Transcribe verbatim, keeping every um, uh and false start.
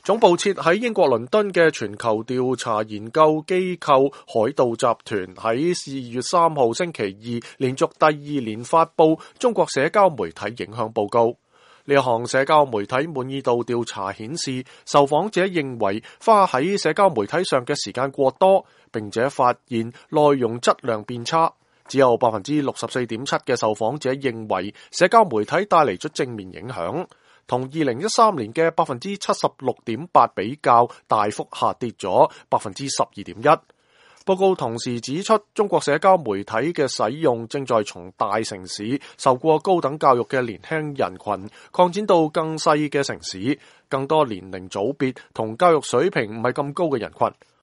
總部設喺英國倫敦嘅全球調查研究機構海盜集團喺四月三號星期二連續第二年發佈中國社交媒體影響報告。呢一項社交媒體滿意度調查顯示，受訪者認為花喺社交媒體上嘅時間過多，並且發現內容質量變差。只有百分之六十四點七嘅受訪者認為社交媒體帶嚟咗正面影響。同二零一三年嘅百分之七十六點八比較，大幅下跌咗百分之十二點一。報告同時指出，中國社交媒體嘅使用正在從大城市受過高等教育嘅年輕人群擴展到更細嘅城市、更多年齡組別同教育水平唔係咁高嘅人群。